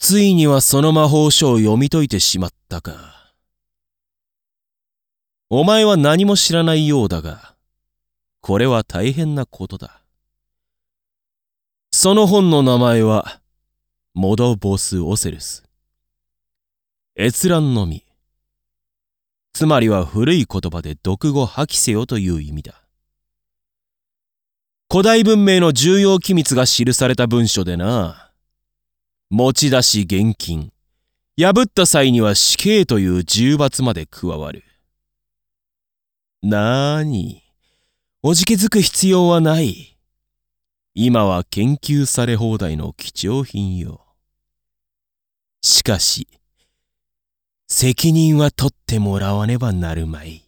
ついにはその魔法書を読み解いてしまったか。お前は何も知らないようだが、これは大変なことだ。その本の名前は、モドボス・オセルス。閲覧のみ。つまりは古い言葉で読後破棄せよという意味だ。古代文明の重要機密が記された文書でな。持ち出し厳禁。破った際には死刑という重罰まで加わる。なーに、おじけづく必要はない。今は研究され放題の貴重品よ。しかし、責任は取ってもらわねばなるまい。